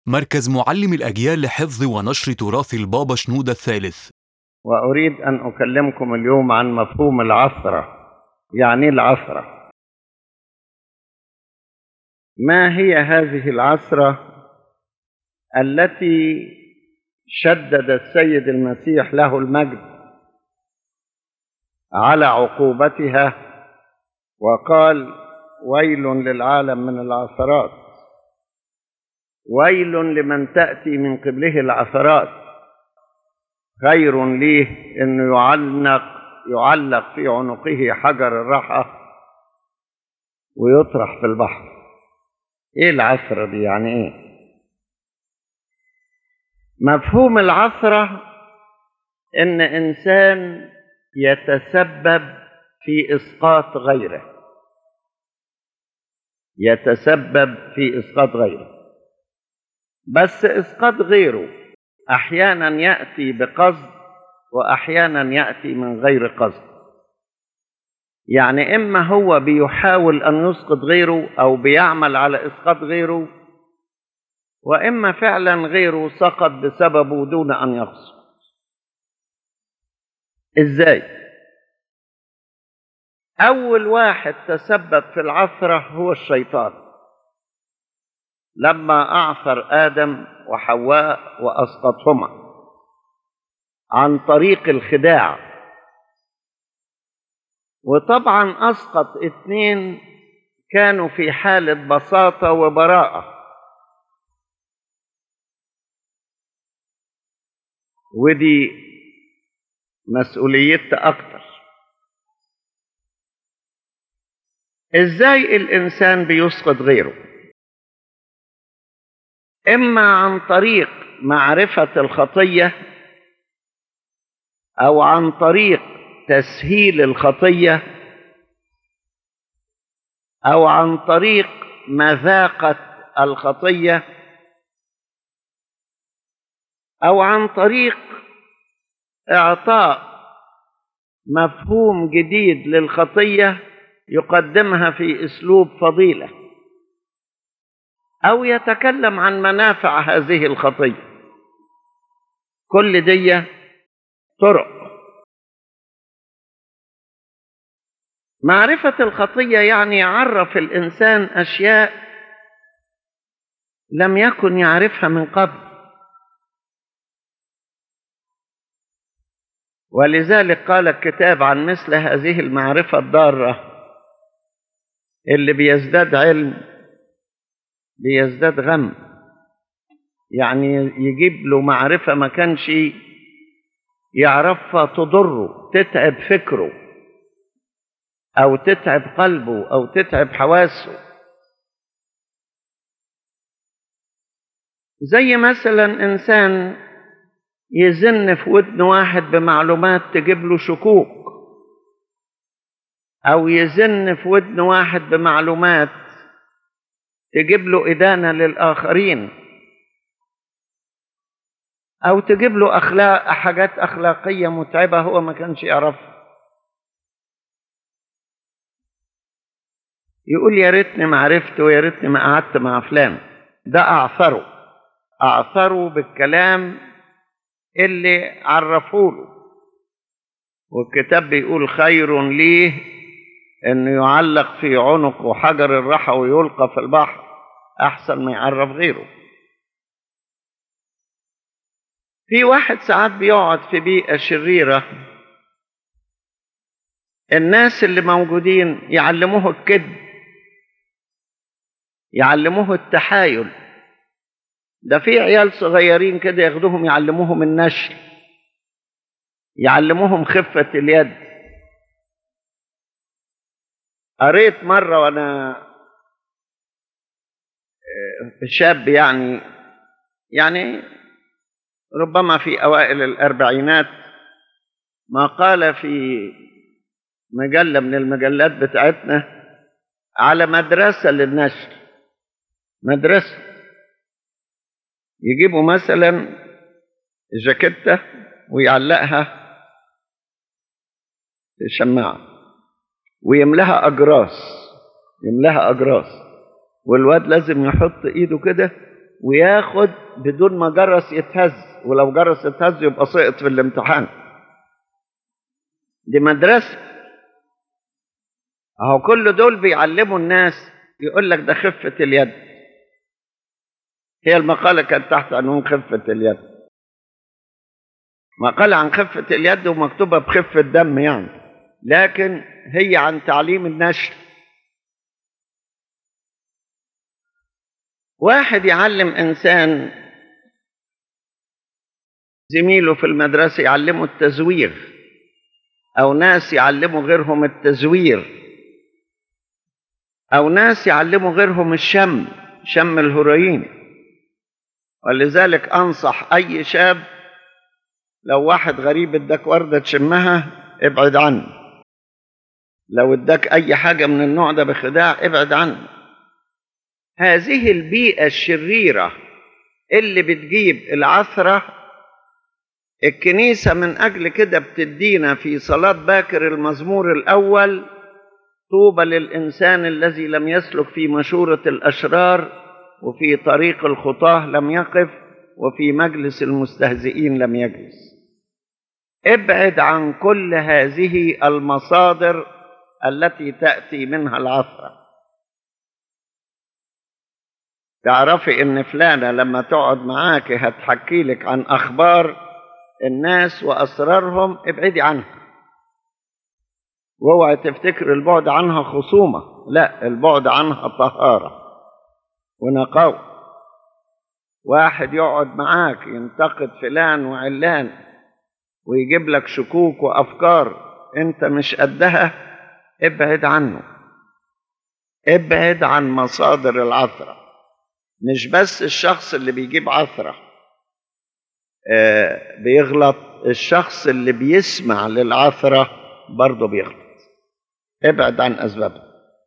مركز معلم الأجيال لحفظ ونشر تراث البابا شنودة الثالث. وأريد أن أكلمكم اليوم عن مفهوم العثرة. يعني إيه العثرة؟ ما هي هذه العثرة التي شدد السيد المسيح له المجد على عقوبتها وقال: ويل للعالم من العثرات، ويل لمن تأتي من قبله العثرات، خير ليه إنه يعلق في عنقه حجر الرحى ويطرح في البحر. إيه العثرة دي؟ يعني إيه؟ مفهوم العثرة إن إنسان يتسبب في إسقاط غيره، بس إسقاط غيره أحيانا يأتي بقصد وأحيانا يأتي من غير قصد. يعني إما هو بيحاول أن يسقط غيره أو بيعمل على إسقاط غيره، وإما فعلا غيره سقط بسببه دون أن يقصد. إزاي؟ أول واحد تسبب في العثرة هو الشيطان، لما أعثر آدم وحواء وأسقطهما عن طريق الخداع. وطبعا أسقط 2 كانوا في حالة بساطة وبراءة، ودي مسؤوليتها أكتر. إزاي الإنسان بيسقط غيره؟ إما عن طريق معرفة الخطية، أو عن طريق تسهيل الخطية، أو عن طريق مذاقة الخطية، أو عن طريق إعطاء مفهوم جديد للخطية يقدمها في أسلوب فضيلة، أو يتكلم عن منافع هذه الخطية. كل دي طرق. معرفة الخطية يعني يعرف الإنسان أشياء لم يكن يعرفها من قبل، ولذلك قال الكتاب عن مثل هذه المعرفة الضارة: اللي بيزداد علم بيزداد غم. يعني يجيب له معرفة ما كانش يعرفها تضره، تتعب فكره أو تتعب قلبه أو تتعب حواسه. زي مثلا إنسان يزن في ودن واحد بمعلومات تجيب له شكوك، أو يزن في ودن واحد بمعلومات تجيب له إدانة للآخرين، أو تجيب له حاجات أخلاقية متعبة هو ما كانش يعرفها. يقول: يا ريتني ما عرفت، ويا ريتني ما قعدت مع فلان. ده أعثره بالكلام اللي عرفوله. والكتاب بيقول: خير ليه إنه يعلق في عنقه حجر الرحى ويلقى في البحر، أحسن ما يعرف غيره. في واحد ساعات بيقعد في بيئة شريرة، الناس اللي موجودين يعلموه الكذب، يعلموه التحايل. ده في عيال صغيرين كده ياخدوهم يعلموهم النشل، يعلموهم خفة اليد. قريت مرة وأنا شاب، يعني ربما في أوائل الأربعينات، ما قال في مجلة من المجلات بتاعتنا على مدرسة للنشر. مدرسة يجيبوا مثلا جاكيتة ويعلقها في شماعة ويملاها أجراس، والواد لازم يحط إيده كده وياخد بدون ما جرس يتهز، ولو جرس يتهز يبقى سقط في الامتحان. دي مدرسة. اهو كل دول بيعلموا الناس، يقول لك ده خفة اليد. هي المقالة كانت تحت عنوان خفة اليد، مقالة عن خفة اليد ومكتوبة بخفة دم يعني، لكن هي عن تعليم النشر. واحد يعلم إنسان زميله في المدرسة يعلمه التزوير، أو ناس يعلموا غيرهم التزوير، أو ناس يعلموا غيرهم شم الهيروين. ولذلك أنصح أي شاب لو واحد غريب اداك وردة تشمها ابعد عنه، لو اداك أي حاجة من النوع ده بخداع ابعد عنه. هذه البيئة الشريرة اللي بتجيب العثرة، الكنيسة من أجل كده بتدينا في صلاة باكر المزمور الأول: طوبى للإنسان الذي لم يسلك في مشورة الأشرار، وفي طريق الخطاة لم يقف، وفي مجلس المستهزئين لم يجلس. ابعد عن كل هذه المصادر التي تأتي منها العثرة. تعرفي ان فلانة لما تقعد معاك هتحكي لك عن اخبار الناس واسرارهم، ابعدي عنها. واوعي تفتكر البعد عنها خصومة، لا، البعد عنها طهارة ونقاوة. واحد يقعد معاك ينتقد فلان وعلان ويجيب لك شكوك وافكار انت مش قدها، ابعد عنه. ابعد عن مصادر العثرة. مش بس الشخص اللي بيجيب عثرة بيغلط، الشخص اللي بيسمع للعثرة برضه بيغلط. ابعد عن أسبابها.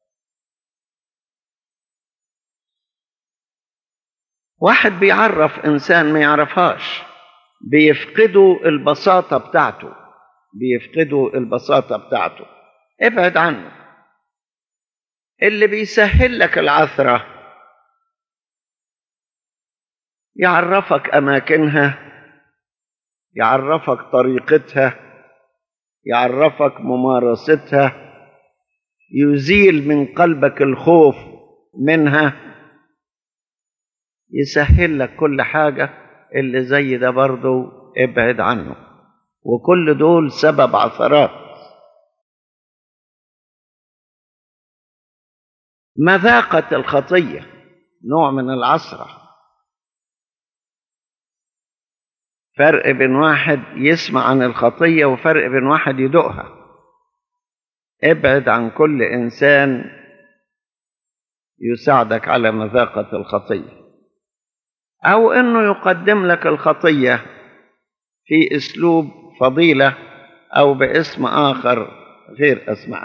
واحد بيعرف إنسان ما يعرفهاش، بيفقدوا البساطة بتاعته، ابعد عنه. اللي بيسهل لك العثرة يعرفك أماكنها، يعرفك طريقتها، يعرفك ممارستها، يزيل من قلبك الخوف منها، يسهل لك كل حاجة. اللي زي ده برضو ابعد عنه. وكل دول سبب عثرات. مذاقة الخطية نوع من العثرة. فرق بين واحد يسمع عن الخطية وفرق بين واحد يدوقها. ابعد عن كل إنسان يساعدك على مذاقة الخطية، أو إنه يقدم لك الخطية في أسلوب فضيلة أو باسم آخر غير أسمعه.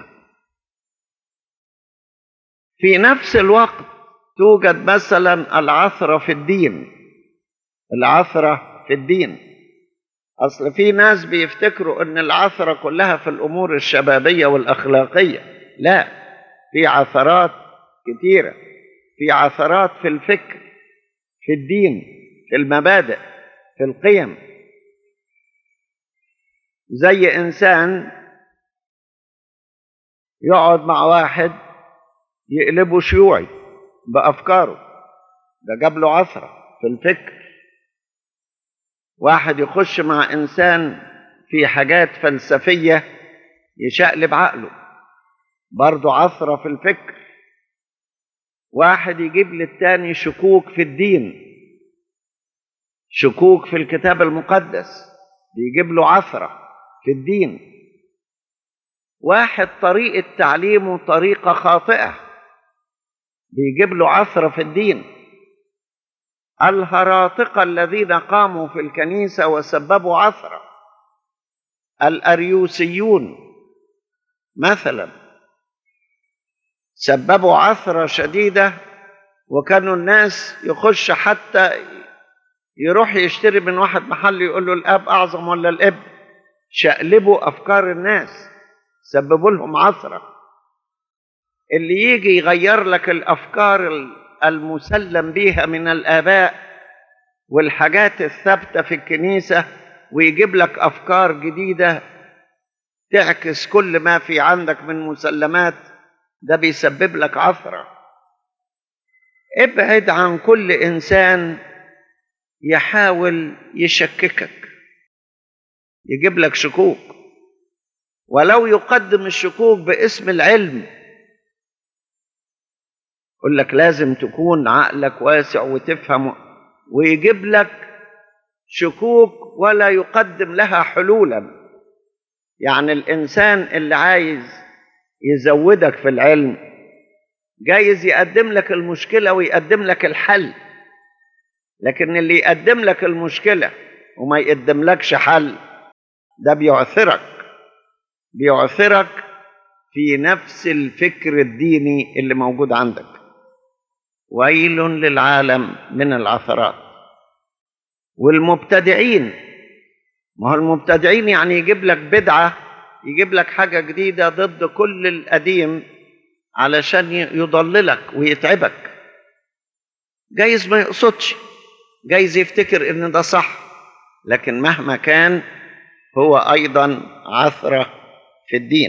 في نفس الوقت توجد مثلا العثرة في الدين. العثرة في الدين، أصل في ناس بيفتكروا أن العثرة كلها في الأمور الشبابية والأخلاقية. لا، في عثرات كثيرة. في عثرات في الفكر، في الدين، في المبادئ، في القيم. زي إنسان يقعد مع واحد يقلبه شيوعي بأفكاره، ده جاب له عثرة في الفكر. واحد يخش مع إنسان في حاجات فلسفية يشقلب عقله، برضه عثرة في الفكر. واحد يجيب للتاني شكوك في الدين، شكوك في الكتاب المقدس، بيجيب له عثرة في الدين. واحد طريقة تعليمه طريقة خاطئة، بيجيب له عثرة في الدين. الهراطقة الذين قاموا في الكنيسة وسببوا عثرة، الأريوسيون مثلا، سببوا عثرة شديدة. وكانوا الناس يخش حتى يروح يشتري من واحد محل يقول له الأب أعظم ولا الابن. شقلبوا أفكار الناس، سببوا لهم عثرة. اللي يجي يغير لك الأفكار المسلم بها من الآباء والحاجات الثابتة في الكنيسة، ويجيب لك أفكار جديدة تعكس كل ما في عندك من مسلمات، ده بيسبب لك عثرة. ابعد عن كل إنسان يحاول يشككك، يجيب لك شكوك، ولو يقدم الشكوك باسم العلم. يقول لك لازم تكون عقلك واسع وتفهم، ويجيب لك شكوك ولا يقدم لها حلولا. يعني الإنسان اللي عايز يزودك في العلم جايز يقدم لك المشكلة ويقدم لك الحل، لكن اللي يقدم لك المشكلة وما يقدم لكش حل ده بيعثرك في نفس الفكر الديني اللي موجود عندك. ويل للعالم من العثرات. والمبتدعين، ما هو المبتدعين يعني يجيب لك بدعة، يجيب لك حاجة جديدة ضد كل القديم علشان يضللك ويتعبك. جايز ما يقصدش، جايز يفتكر ان ده صح، لكن مهما كان هو ايضا عثرة في الدين.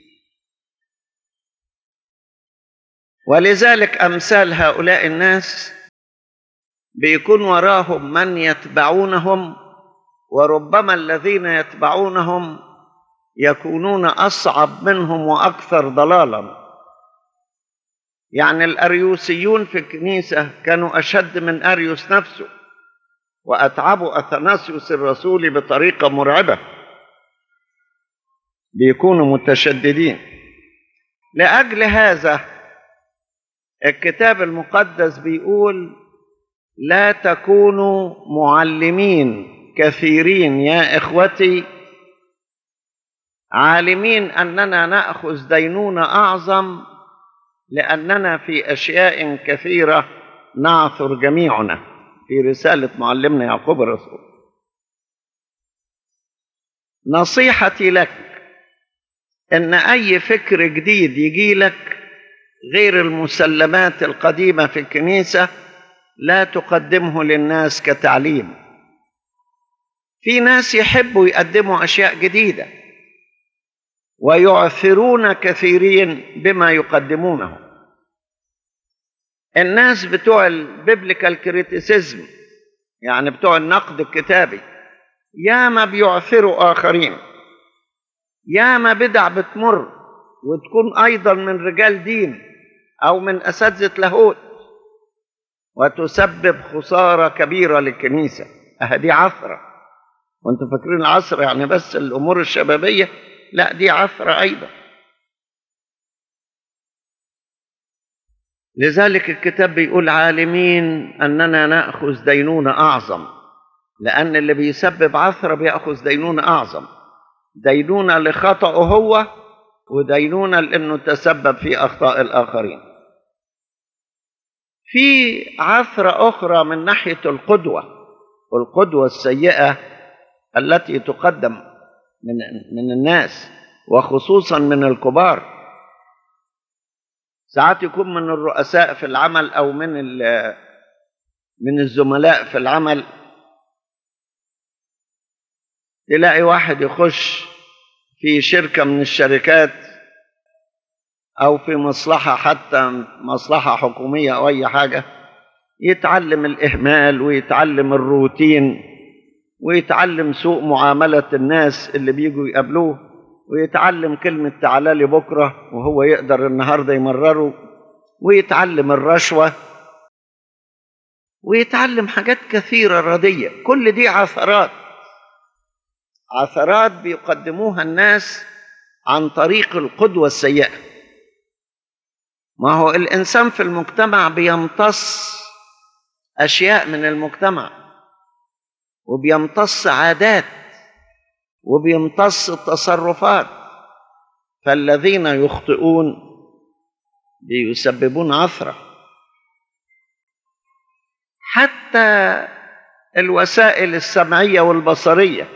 ولذلك امثال هؤلاء الناس بيكون وراهم من يتبعونهم، وربما الذين يتبعونهم يكونون أصعب منهم وأكثر ضلالا. يعني الأريوسيون في الكنيسة كانوا أشد من أريوس نفسه، وأتعبوا أثناسيوس الرسول بطريقة مرعبة، بيكونوا متشددين. لأجل هذا الكتاب المقدس بيقول لا تكونوا معلمين كثيرين يا إخوتي، عالمين أننا نأخذ دينونة أعظم، لأننا في أشياء كثيرة نعثر جميعنا، في رسالة معلمنا يعقوب الرسول. نصيحتي لك إن أي فكر جديد يجي لك غير المسلمات القديمة في الكنيسة لا تقدمه للناس كتعليم. في ناس يحبوا يقدموا أشياء جديدة ويعثرون كثيرين بما يقدمونه. الناس بتوع البيبليكال كريتيسيزم، يعني بتوع النقد الكتابي، ياما بيعثروا آخرين، ياما بدع بتمر وتكون أيضا من رجال دين أو من أساتذة لاهوت وتسبب خسارة كبيرة للكنيسة. دي عثرة. وانتم فاكرين العثرة يعني بس الأمور الشبابية؟ لا، دي عثرة أيضا. لذلك الكتاب بيقول عالمين أننا نأخذ دينونة أعظم، لأن اللي بيسبب عثرة بيأخذ دينونة أعظم، دينونة لخطأه هو، ودينونة لأنه تسبب في أخطاء الآخرين. في عثرة أخرى من ناحية القدوة السيئة التي تقدم من الناس وخصوصا من الكبار. ساعات يكون من الرؤساء في العمل أو من الزملاء في العمل، تلاقي واحد يخش في شركة من الشركات أو في مصلحة، حتى مصلحة حكومية أو أي حاجة، يتعلم الإهمال ويتعلم الروتين ويتعلم سوء معاملة الناس اللي بيجوا يقابلوه، ويتعلم كلمة تعالى لي بكرة وهو يقدر النهاردة يمرره، ويتعلم الرشوة، ويتعلم حاجات كثيرة ردية. كل دي عثرات بيقدموها الناس عن طريق القدوة السيئة. ما هو الإنسان في المجتمع بيمتص أشياء من المجتمع، وبيمتص عادات، وبيمتص التصرفات، فالذين يخطئون بيسببون عثرة. حتى الوسائل السمعية والبصرية،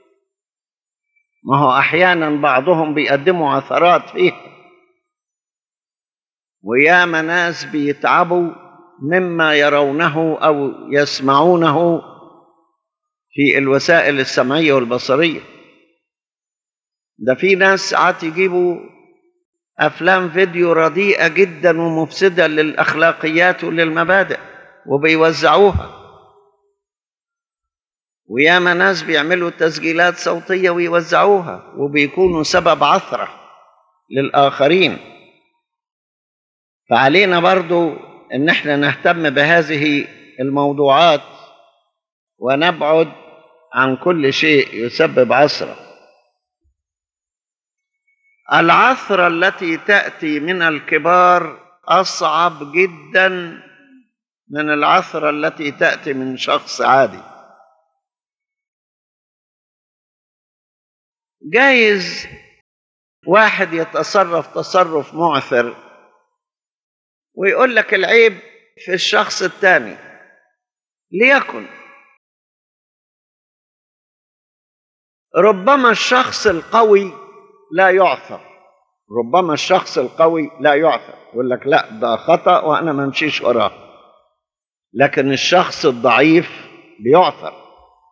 ما هو أحيانا بعضهم بيقدموا عثرات فيها، وياما ناس بيتعبوا مما يرونه أو يسمعونه في الوسائل السمعية والبصرية. ده في ناس ساعات يجيبوا أفلام فيديو رديئة جدا ومفسدة للأخلاقيات وللمبادئ وبيوزعوها، وياما ناس بيعملوا تسجيلات صوتية ويوزعوها وبيكونوا سبب عثرة للآخرين. فعلينا برضو ان احنا نهتم بهذه الموضوعات ونبعد عن كل شيء يسبب عثرة. العثرة التي تأتي من الكبار أصعب جدا من العثرة التي تأتي من شخص عادي. جايز واحد يتصرف تصرف معثر ويقول لك العيب في الشخص الثاني، ليكن ربما الشخص القوي لا يعثر، ربما الشخص القوي لا يعثر، يقول لك لا ده خطأ وأنا ما امشيش وراه، لكن الشخص الضعيف بيعثر.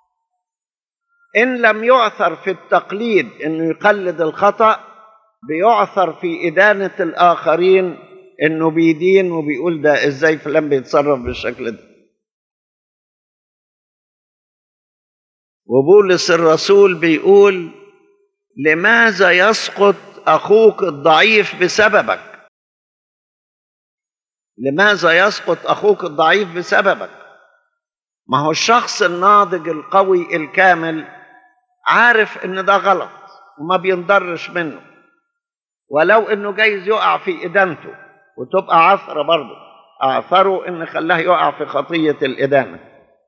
إن لم يعثر في التقليد إنه يقلد الخطأ، بيعثر في إدانة الآخرين إنه بيدين وبيقول ده إزاي فلان بيتصرف بالشكل ده. وبولس الرسول بيقول لماذا يسقط أخوك الضعيف بسببك؟ لماذا يسقط أخوك الضعيف بسببك؟ ما هو الشخص الناضج القوي الكامل عارف إن ده غلط وما بينضرش منه، ولو إنه جايز يقع في إدانته وتبقى عثرة برضه، أعثره إن خلاه يقع في خطية الإدانة.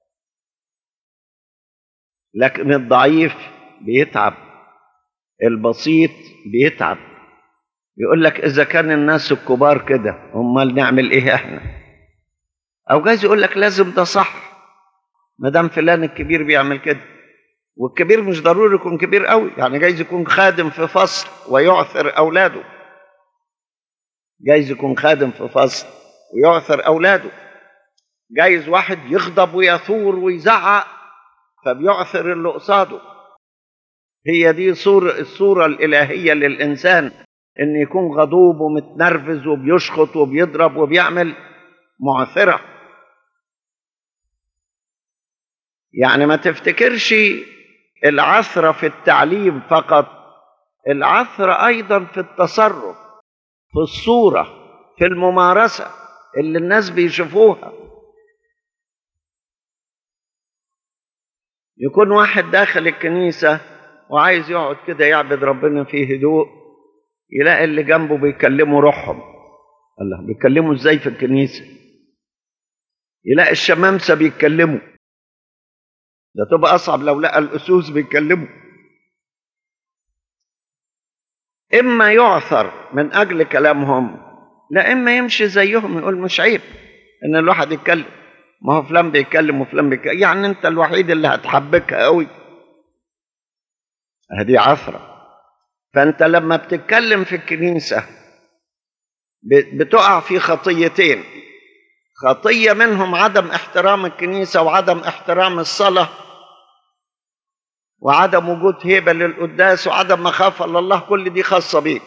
لكن الضعيف بيتعب، البسيط بيتعب. يقول لك إذا كان الناس الكبار كده أمال نعمل إيه إحنا؟ أو جايز يقول لك لازم ده صح ما دام فلان الكبير بيعمل كده. والكبير مش ضروري يكون كبير قوي، يعني جايز يكون خادم في فصل ويعثر أولاده، جايز يكون خادم في فصل ويعثر أولاده، جايز واحد يغضب ويثور ويزعق فبيعثر اللي قصاده. هي دي الصورة الإلهية للإنسان، إن يكون غضوب ومتنرفز وبيشخط وبيضرب وبيعمل معثرة. يعني ما تفتكرش العثرة في التعليم فقط، العثرة أيضا في التصرف، في الصورة، في الممارسة اللي الناس بيشوفوها. يكون واحد داخل الكنيسة وعايز يقعد كده يعبد ربنا في هدوء، يلاقي اللي جنبه بيكلموا روحهم. الله، بيكلموا ازاي في الكنيسة؟ يلاقي الشمامسة بيتكلموا، ده تبقى أصعب لو لقى الأسوس بيتكلموا. إما يعثر من أجل كلامهم، لا إما يمشي زيهم يقول مش عيب إن الواحد يتكلم، ما هو فلان بيتكلم وفلان بيتكلم، يعني أنت الوحيد اللي هتحبكها قوي. هذه عثرة. فأنت لما بتتكلم في الكنيسة بتقع في خطيتين، خطية منهم عدم احترام الكنيسة وعدم احترام الصلاة وعدم وجود هيبة للقداس وعدم مخافة لله، كل دي خاصة بيك.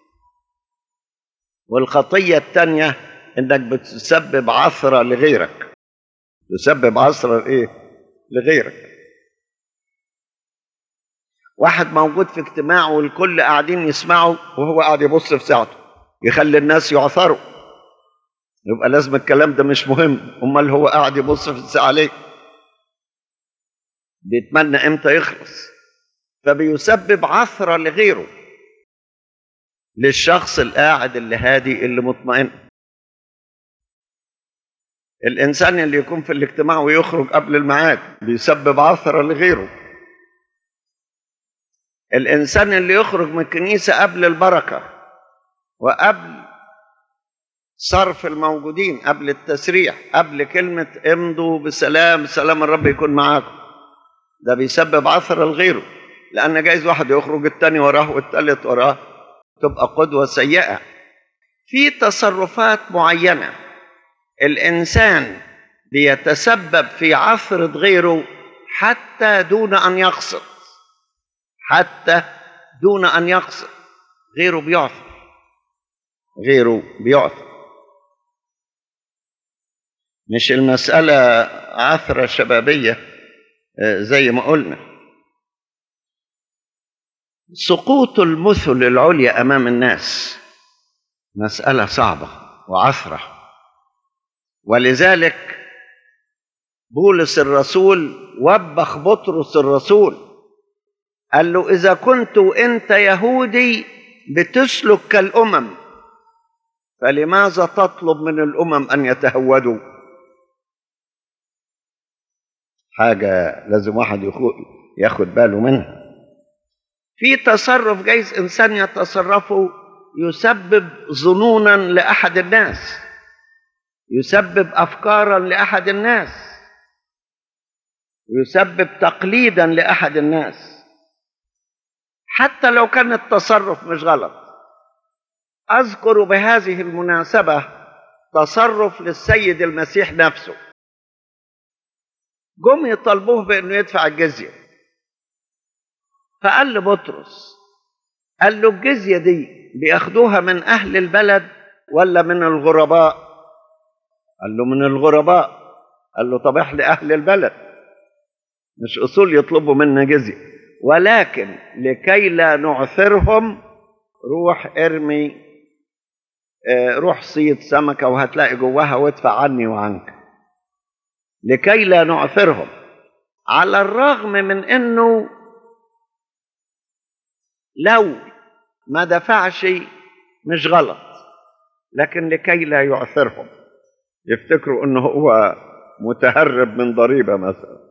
والخطية الثانية انك بتسبب عثرة لغيرك، تسبب عثرة ايه لغيرك. واحد موجود في اجتماع والكل قاعدين يسمعوا وهو قاعد يبص في ساعته يخلي الناس يعثروا، يبقى لازم الكلام ده مش مهم، امال هو قاعد يبص في الساعة ليه؟ بيتمنى امتى يخلص، فبيسبب عثرة لغيره، للشخص القاعد اللي هادي اللي مطمئن. الإنسان اللي يكون في الاجتماع ويخرج قبل الميعاد بيسبب عثرة لغيره. الإنسان اللي يخرج من الكنيسة قبل البركة وقبل صرف الموجودين، قبل التسريح، قبل كلمة امضوا بسلام، سلام الرب يكون معاكم، ده بيسبب عثرة لغيره، لأن جايز واحد يخرج التاني وراه والتالت وراه، تبقى قدوة سيئة. في تصرفات معينة الإنسان بيتسبب في عثرة غيره حتى دون أن يقصد، حتى دون أن يقصد غيره بيعثر، غيره بيعثر. مش المسألة عثرة شبابية زي ما قلنا. سقوط المثل العليا أمام الناس مسألة صعبة وعثرة، ولذلك بولس الرسول وبخ بطرس الرسول، قال له إذا كنت أنت يهودي بتسلك كالأمم فلماذا تطلب من الأمم أن يتهودوا؟ حاجة لازم واحد ياخد باله منها. في تصرف جايز إنسان يتصرفه يسبب ظنونا لأحد الناس، يسبب أفكارا لأحد الناس، يسبب تقليدا لأحد الناس، حتى لو كان التصرف مش غلط. أذكر بهذه المناسبة تصرف للسيد المسيح نفسه. جم يطالبوه بأنه يدفع الجزية، فقال لبطرس، قال له الجزية دي بياخدوها من أهل البلد ولا من الغرباء؟ قال له من الغرباء. قال له طب احنا أهل البلد مش أصول يطلبوا منا جزية، ولكن لكي لا نعثرهم روح ارمي، روح صيد سمكة وهتلاقي جواها وادفع عني وعنك، لكي لا نعثرهم. على الرغم من انه لو ما دفعش مش غلط، لكن لكي لا يعثرهم، يفتكروا انه هو متهرب من ضريبة مثلا.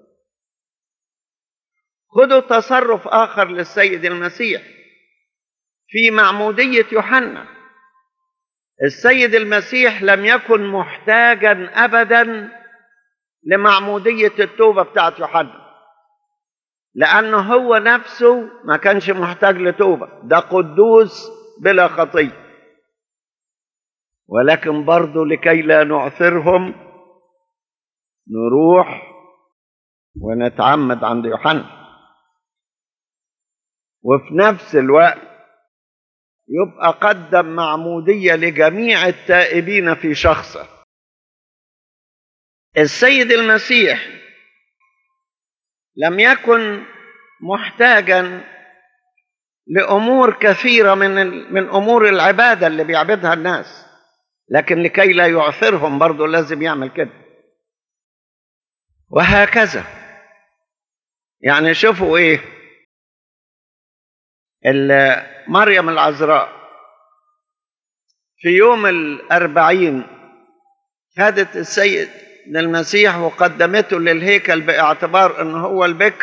خذوا تصرف آخر للسيد المسيح في معمودية يوحنا. السيد المسيح لم يكن محتاجا أبدا لمعمودية التوبة بتاعت يوحنا، لأنه هو نفسه ما كانش محتاج لتوبة، ده قدوس بلا خطية. ولكن برضو لكي لا نعثرهم نروح ونتعمد عند يوحنا، وفي نفس الوقت يبقى قدم معمودية لجميع التائبين في شخصه. السيد المسيح لم يكن محتاجا لأمور كثيرة من أمور العبادة اللي بيعبدها الناس، لكن لكي لا يعثرهم برضو لازم يعمل كده. وهكذا يعني شوفوا ايه، مريم العذراء في يوم 40 خدت السيد المسيح وقدمته للهيكل باعتبار انه هو البكر،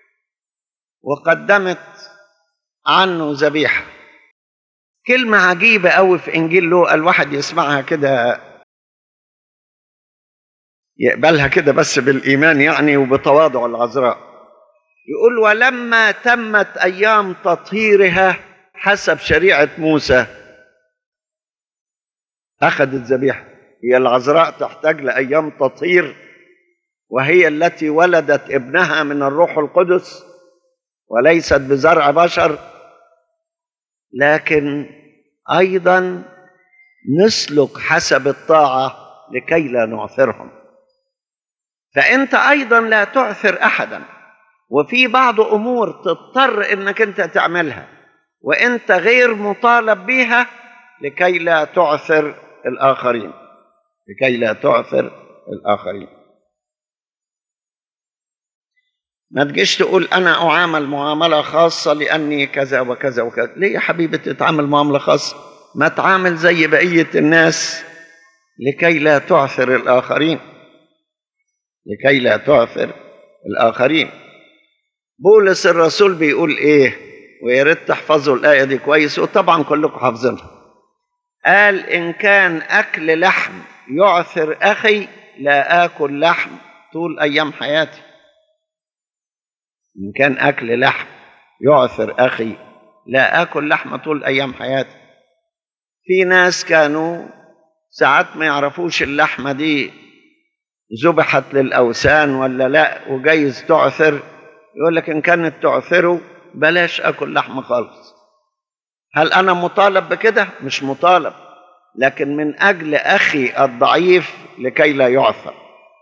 وقدمت عنه ذبيحة. كلمة عجيبة قوي في إنجيل لوقا، الواحد يسمعها كده يقبلها كده بس بالإيمان يعني وبتواضع العذراء. يقول ولما تمت أيام تطهيرها حسب شريعة موسى أخذت ذبيحة. هي العذراء تحتاج لأيام تطهير، وهي التي ولدت ابنها من الروح القدس وليست بزرع بشر، لكن أيضا نسلك حسب الطاعة لكي لا نعثرهم. فأنت أيضا لا تعثر أحدا، وفي بعض أمور تضطر أنك أنت تعملها وأنت غير مطالب بها لكي لا تعثر الآخرين، لكي لا تعثر الآخرين. ما تجيش تقول أنا أعامل معاملة خاصة لأني كذا وكذا وكذا. ليه يا حبيبي تتعامل معاملة خاصة؟ ما تعامل زي بقية الناس لكي لا تعثر الآخرين، لكي لا تعثر الآخرين. بولس الرسول بيقول إيه، ويا ريت تحفظوا الآية دي كويس، وطبعا كلكم حافظينها. قال إن كان أكل لحم يعثر أخي لا آكل لحم طول أيام حياتي. إن كان أكل لحم يعثر أخي لا آكل لحم طول أيام حياتي. في ناس كانوا ساعات ما يعرفوش اللحمة دي ذبحت للأوثان ولا لا، وجايز تعثر، يقول لك إن كانت تعثره بلاش أكل لحمة خالص. هل أنا مطالب بكده؟ مش مطالب، لكن من أجل أخي الضعيف لكي لا يعثر.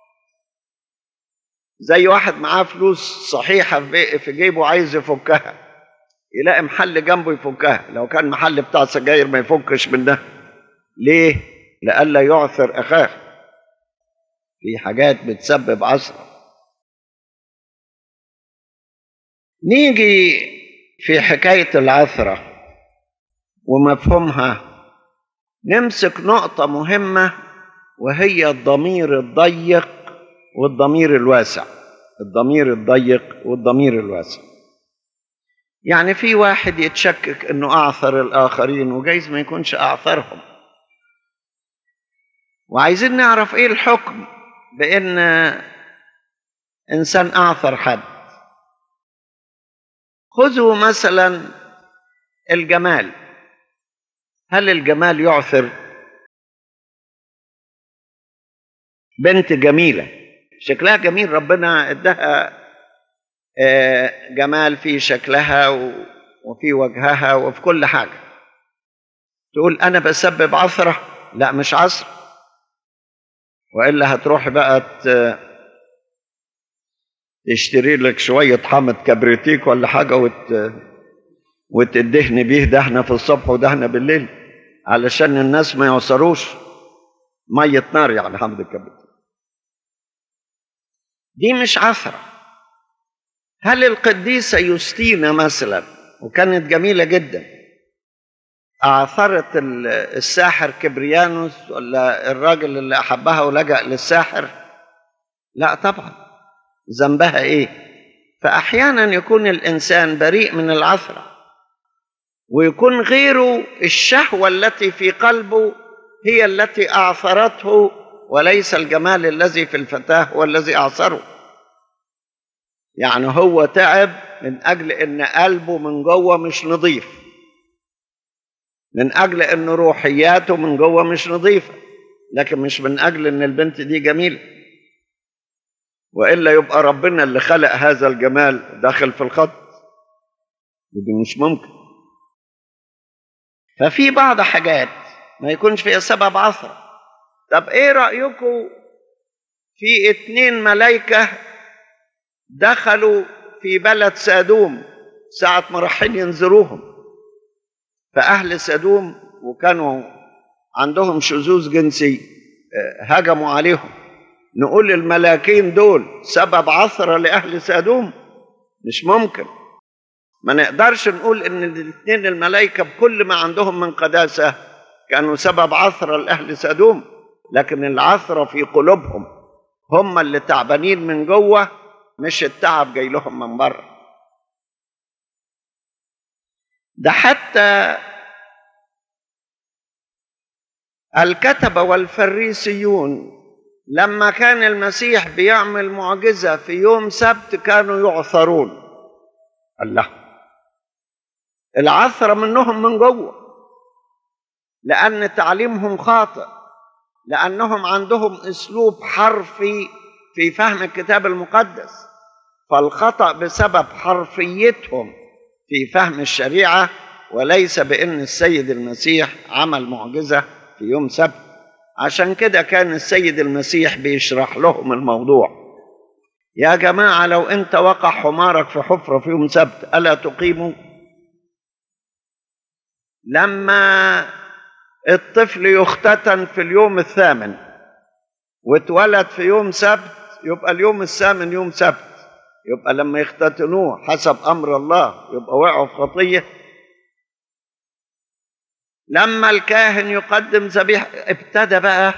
زي واحد معاه فلوس صحيحة في جيبه عايز يفكها، يلاقي محل جنبه يفكها، لو كان محل بتاع سجاير ما يفكش منها. ليه؟ لئلا يعثر أخاه. في حاجات بتسبب عثرة. نيجي في حكاية العثرة ومفهومها، نمسك نقطة مهمة، وهي الضمير الضيق والضمير الواسع. الضمير الضيق والضمير الواسع. يعني في واحد يتشكك انه اعثر الاخرين، وجايز ما يكونش اعثرهم، وعايزين نعرف ايه الحكم بان انسان اعثر حد. خذوا مثلا الجمال. هل الجمال يعثر؟ بنت جميلة شكلها جميل، ربنا ادها جمال في شكلها وفي وجهها وفي كل حاجة، تقول أنا بسبب عثرة؟ لا، مش عثرة. وإلا هتروح بقى تشتري لك شوية حامض كبريتيك ولا حاجة وتدهن بيه دهنة في الصبح ودهنة بالليل علشان الناس ما يعصروش. مية نار يعني حامض الكبريتيك. دي مش عثرة. هل القديسة يوستينا مثلا، وكانت جميلة جدا، أعثرت الساحر كبريانوس ولا الراجل اللي أحبها ولجأ للساحر؟ لا طبعا. ذنبها إيه؟ فأحيانا يكون الإنسان بريء من العثرة، ويكون غيره الشهوة التي في قلبه هي التي أعثرته، وليس الجمال الذي في الفتاة هو الذي أعثره. يعني هو تعب من أجل أن قلبه من جوه مش نظيف، من أجل أن روحياته من جوه مش نظيفة، لكن مش من أجل أن البنت دي جميلة. وإلا يبقى ربنا اللي خلق هذا الجمال داخل في الخط، ودي مش ممكن. ففي بعض حاجات ما يكونش فيها سبب عثرة. طب إيه رأيكم في 2 ملايكة دخلوا في بلد سادوم ساعة ما رايحين ينذروهم؟ فأهل سادوم وكانوا عندهم شذوذ جنسي هجموا عليهم. نقول الملاكين دول سبب عثرة لأهل سادوم؟ مش ممكن. ما نقدرش نقول إن الاثنين الملائكة بكل ما عندهم من قداسة كانوا سبب عثرة لأهل سادوم، لكن العثرة في قلوبهم، هم اللي تعبانين من جوه، مش التعب جاي لهم من بره. ده حتى الكتبة والفريسيون لما كان المسيح بيعمل معجزة في يوم سبت كانوا يعثرون. الله، العثرة منهم من جوه، لأن تعليمهم خاطئ، لأنهم عندهم أسلوب حرفي في فهم الكتاب المقدس. فالخطأ بسبب حرفيتهم في فهم الشريعة، وليس بأن السيد المسيح عمل معجزة في يوم سبت. عشان كده كان السيد المسيح بيشرح لهم الموضوع. يا جماعة، لو أنت وقع حمارك في حفرة في يوم سبت ألا تقيموا؟ لما الطفل يختتن في اليوم 8 واتولد في يوم سبت، يبقى اليوم 8 يوم سبت. يبقى لما يختتنوه حسب أمر الله يبقى وقعوا في خطية. لما الكاهن يقدم ذبيحة ابتدى بقى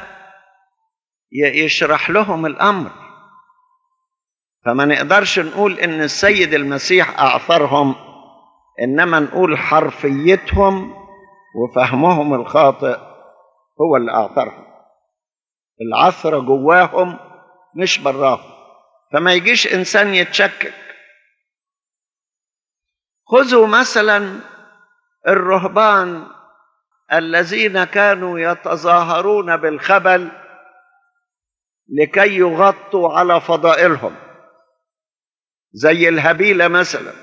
يشرح لهم الأمر. فما نقدرش نقول إن السيد المسيح أعثرهم، إنما نقول حرفيتهم وفهمهم الخاطئ هو اللي أعثرهم. العثرة جواهم مش براهم. فما يجيش إنسان يتشكك. خذوا مثلا الرهبان الذين كانوا يتظاهرون بالخبل لكي يغطوا على فضائلهم، زي الهبيلة مثلا.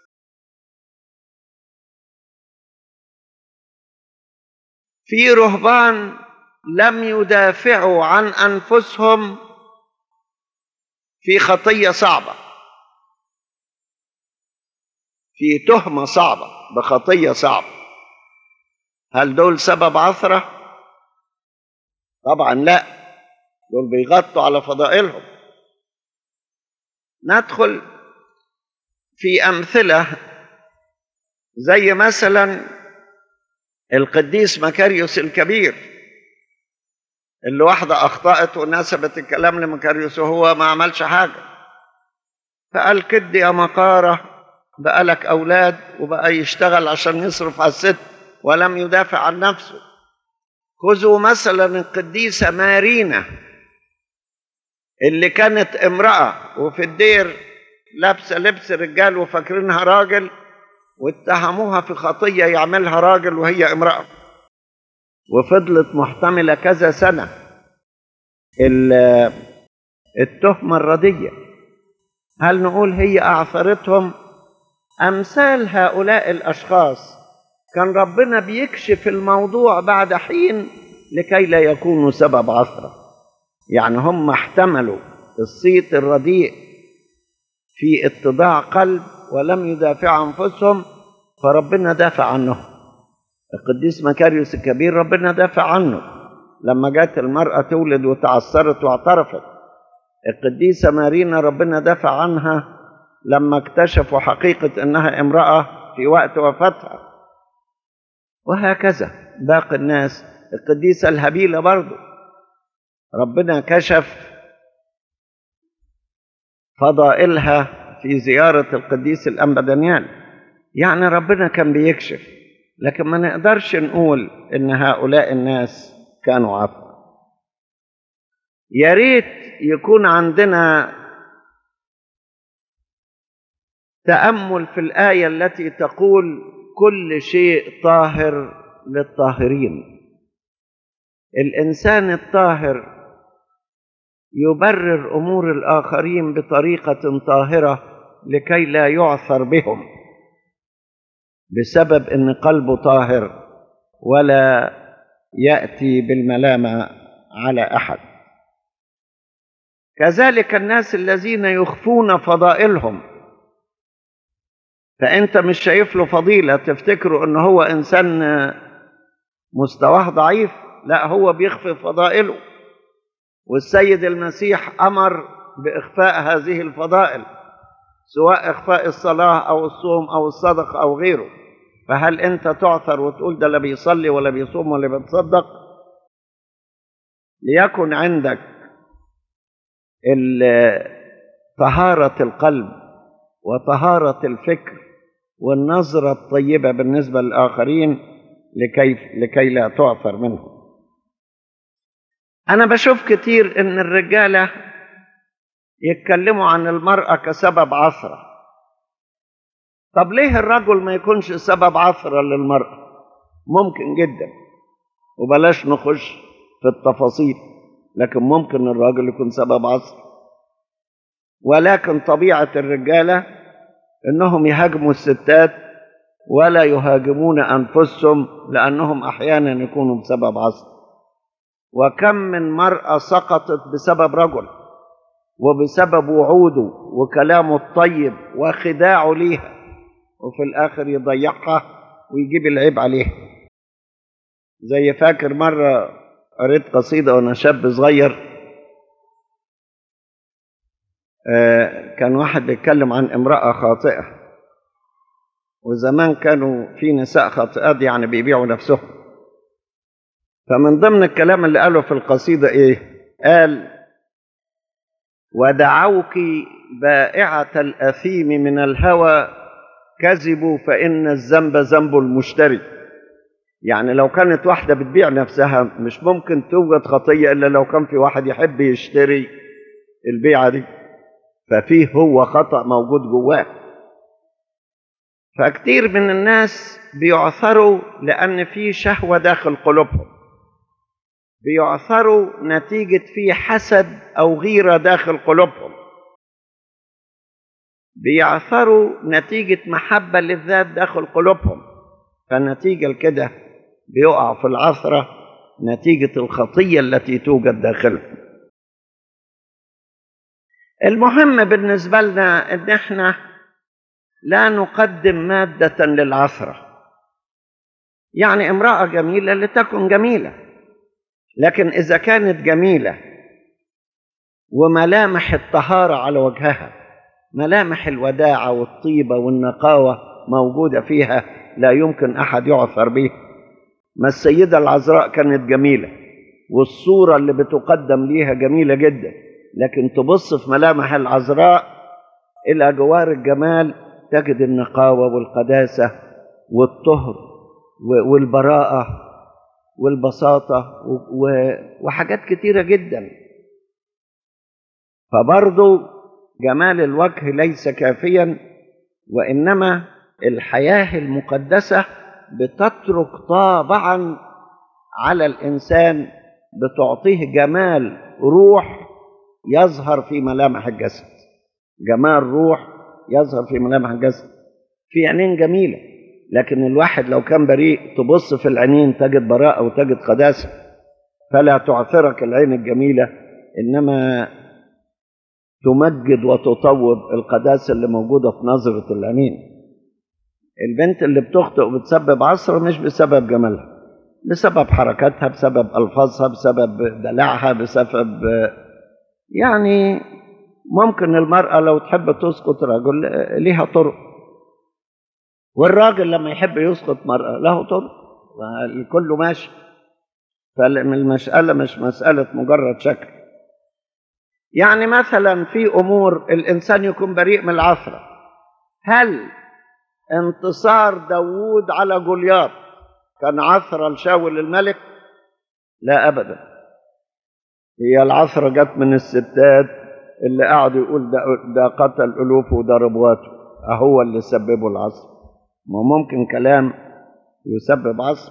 في رهبان لم يدافعوا عن أنفسهم في خطية صعبة، في تهمة صعبة بخطية صعبة. هل دول سبب عثرة؟ طبعا لا، دول بيغطوا على فضائلهم. ندخل في أمثلة زي مثلا القديس مكاريوس الكبير، اللي واحدة أخطأت ونسبت الكلام لمكاريوس وهو ما عملش حاجة، فقال كد يا مقارة، بقالك أولاد وبقى يشتغل عشان يصرف على الست ولم يدافع عن نفسه. خذوا مثلا القديسة مارينا اللي كانت امرأة وفي الدير لابسة لبس رجال وفاكرينها راجل، واتهموها في خطية يعملها راجل وهي امرأة، وفضلت محتملة كذا سنة التهمة الردية. هل نقول هي أعثرتهم؟ أمثال هؤلاء الأشخاص كان ربنا بيكشف الموضوع بعد حين لكي لا يكونوا سبب عثرة. يعني هم احتملوا الصيت الرديء في اتضاع قلب ولم يدافعوا عن أنفسهم، فربنا دافع عنهم. القديس مكاريوس الكبير ربنا دافع عنه لما جات المرأة تولد وتعثرت واعترفت. القديسة مارينا ربنا دافع عنها لما اكتشفوا حقيقة أنها امرأة في وقت وفاتها. وهكذا باقي الناس. القديسة الهبيلة برضو ربنا كشف فضائلها في زيارة القديس الأنبا دانيال. يعني ربنا كان بيكشف، لكن ما نقدرش نقول إن هؤلاء الناس كانوا عفوا. يا ريت يكون عندنا تأمل في الآية التي تقول كل شيء طاهر للطاهرين. الإنسان الطاهر يبرر أمور الآخرين بطريقة طاهرة لكي لا يعثر بهم بسبب أن قلبه طاهر، ولا يأتي بالملامة على أحد. كذلك الناس الذين يخفون فضائلهم، فأنت مش شايف له فضيلة تفتكروا أنه هو إنسان مستواه ضعيف، لا، هو بيخفي فضائله. والسيد المسيح أمر بإخفاء هذه الفضائل، سواء إخفاء الصلاة أو الصوم أو الصدقة أو غيره. فهل أنت تعثر وتقول ده لا بيصلي ولا بيصوم ولا بيتصدق؟ ليكن عندك طهارة القلب وطهارة الفكر والنظرة الطيبة بالنسبة للآخرين لكي لا تعثر منهم. أنا بشوف كتير إن الرجالة يتكلموا عن المرأة كسبب عثرة. طب ليه الرجل ما يكونش سبب عثرة للمرأة؟ ممكن جدا، وبلاش نخش في التفاصيل، لكن ممكن الراجل يكون سبب عثرة. ولكن طبيعة الرجالة إنهم يهاجموا الستات ولا يهاجمون أنفسهم، لأنهم أحيانا يكونوا بسبب عثرة. وكم من مرأة سقطت بسبب رجل وبسبب وعوده وكلامه الطيب وخداعه ليها، وفي الآخر يضيعها ويجيب العيب عليها. زي فاكر مرة قريت قصيدة وأنا شاب صغير، كان واحد بيتكلم عن امرأة خاطئة، وزمان كانوا في نساء خاطئات يعني بيبيعوا نفسهم. فمن ضمن الكلام اللي قاله في القصيدة إيه؟ قال: ودعوك بائعة الأثيم من الهوى كذبوا فإن الذنب ذنب المشتري. يعني لو كانت واحدة بتبيع نفسها مش ممكن توجد خطية إلا لو كان في واحد يحب يشتري البيعة دي، ففيه هو خطأ موجود جواه. فكتير من الناس بيعثروا لأن في شهوة داخل قلوبهم، بيعثروا نتيجة في حسد أو غيرة داخل قلوبهم، بيعثروا نتيجة محبة للذات داخل قلوبهم، فالنتيجة لكده بيقع في العثرة نتيجة الخطية التي توجد داخلهم. المهم بالنسبة لنا إن احنا لا نقدم مادة للعثرة. يعني امرأة جميلة لتكن جميلة، لكن إذا كانت جميلة وملامح الطهارة على وجهها، ملامح الوداعة والطيبة والنقاوة موجودة فيها، لا يمكن أحد يعثر بها. ما السيدة العذراء كانت جميلة والصورة اللي بتقدم ليها جميلة جدا، لكن تبص في ملامح العذراء إلى جوار الجمال تجد النقاوة والقداسة والطهر والبراءة والبساطة وحاجات كتيرة جدا. فبرضو جمال الوجه ليس كافيا، وإنما الحياة المقدسة بتترك طابعا على الإنسان، بتعطيه جمال روح يظهر في ملامح الجسد. جمال روح يظهر في ملامح الجسد. في عينين جميلة، لكن الواحد لو كان بريء تبص في العينين تجد براءة وتجد قداسة، فلا تعثرك العين الجميلة، إنما تمجد وتطوب القداسة اللي موجودة في نظرة العينين. البنت اللي بتخطئ وبتسبب عثرة مش بسبب جمالها، بسبب حركاتها، بسبب ألفاظها، بسبب دلعها، بسبب يعني ممكن المرأة لو تحب تسقط رجل ليها طرق، والراجل لما يحب يسقط مرأة له طرق، الكل ماشي. فالمسألة مش مسألة مجرد شكل. يعني مثلا في أمور الإنسان يكون بريء من العثرة. هل انتصار داوود على جولياط كان عثرة لشاول الملك؟ لا أبدا. هي العثرة جت من الستات اللي قعدوا يقول ده قتل ألوف وده ربواته، أهو اللي سببوا العثرة. ما ممكن كلام يسبب عثرة.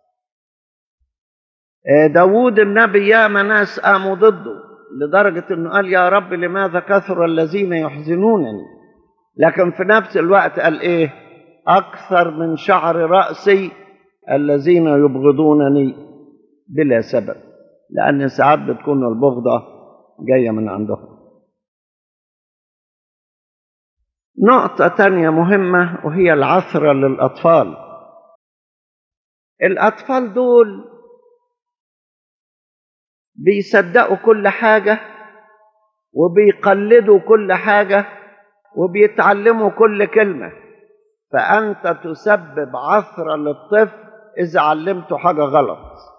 داوود النبي ياما ناس قاموا ضده لدرجة انه قال يا رب لماذا كثر الذين يحزنونني، لكن في نفس الوقت قال ايه؟ اكثر من شعر رأسي الذين يبغضونني بلا سبب، لان ساعات بتكون البغضة جاية من عندهم. نقطة تانية مهمة وهي العثرة للأطفال. الأطفال دول بيصدقوا كل حاجة وبيقلدوا كل حاجة وبيتعلموا كل كلمة، فأنت تسبب عثرة للطفل إذا علمته حاجة غلط.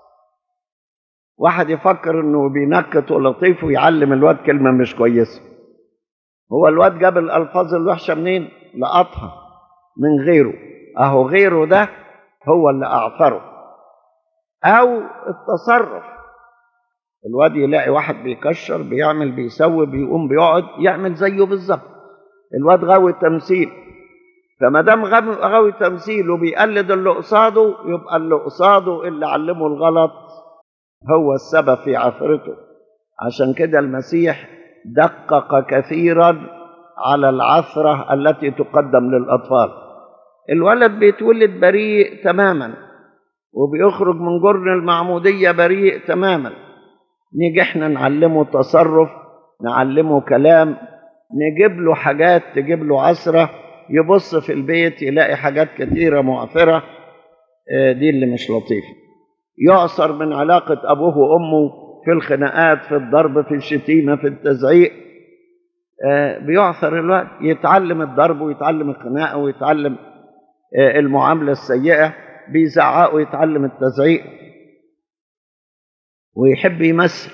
واحد يفكر إنه بينكت ولطيف ويعلم الواد كلمة مش كويسة، هو الواد جاب الألفاظ الوحشة منين؟ لقطها من غيره، أهو غيره ده هو اللي أعثره. أو التصرف، الواد يلاقي واحد بيكشر بيعمل بيسوي بيقوم بيقعد يعمل زيه بالظبط. الواد غاوي تمثيل، فما دام غاوي تمثيل وبيقلد اللي قصاده، يبقى اللي قصاده اللي علمه الغلط هو السبب في عثرته. عشان كده المسيح دقق كثيرا على العثرة التي تقدم للأطفال. الولد بيتولد بريء تماما وبيخرج من جرن المعمودية بريء تماما، نيجي احنا نعلمه تصرف، نعلمه كلام، نجيب له حاجات تجيب له عثرة، يبص في البيت يلاقي حاجات كثيرة معثرة. دي اللي مش لطيفة. يعثر من علاقة أبوه وأمه في الخناقات، في الضرب، في الشتيمة، في التزعيق. بيعثر الوقت، يتعلم الضرب ويتعلم الخناقة ويتعلم المعاملة السيئة، بيزعق ويتعلم التزعيق ويحب يمثل.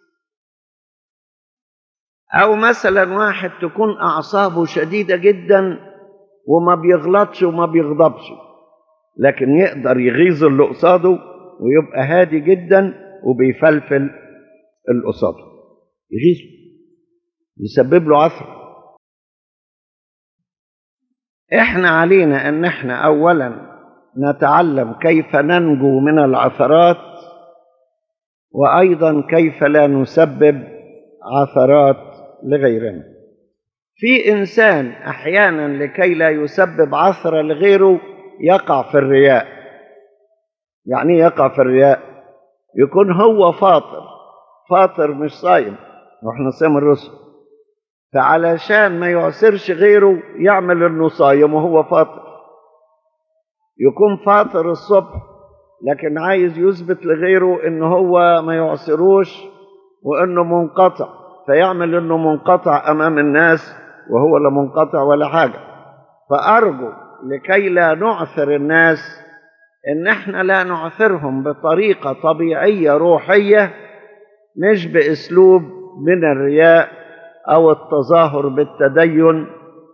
أو مثلا واحد تكون أعصابه شديدة جدا وما بيغلطش وما بيغضبش، لكن يقدر يغيظ اللي قصاده ويبقى هادي جدا وبيفلفل اللي قصاده، يغيظه، يسبب له عثرة. احنا علينا ان احنا اولا نتعلم كيف ننجو من العثرات، وايضا كيف لا نسبب عثرات لغيرنا. في انسان احيانا لكي لا يسبب عثرة لغيره يقع في الرياء. يعني ايه يقع في الرياء؟ يكون هو فاطر مش صايم، واحنا صيام الرسل، فعلشان ما يعسرش غيره يعمل انه صايم وهو فاطر. يكون فاطر الصبح لكن عايز يثبت لغيره انه هو ما يعسروش وانه منقطع، فيعمل انه منقطع امام الناس وهو لا منقطع ولا حاجة. فأرجو لكي لا نعثر الناس ان احنا لا نعثرهم بطريقة طبيعية روحية، مش باسلوب من الرياء او التظاهر بالتدين،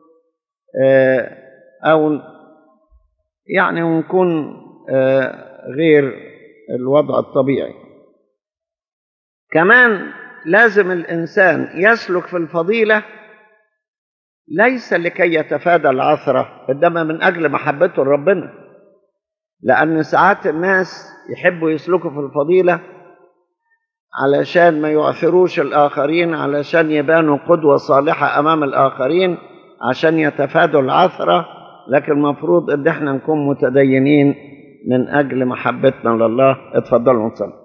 او يعني نكون غير الوضع الطبيعي. كمان لازم الانسان يسلك في الفضيلة ليس لكي يتفادى العثرة، انما من اجل محبته لربنا. لان ساعات الناس يحبوا يسلكوا في الفضيلة علشان ما يعثروش الآخرين، علشان يبانوا قدوة صالحة أمام الآخرين، عشان يتفادوا العثرة. لكن المفروض إن احنا نكون متدينين من أجل محبتنا لله. اتفضلوا نصلي.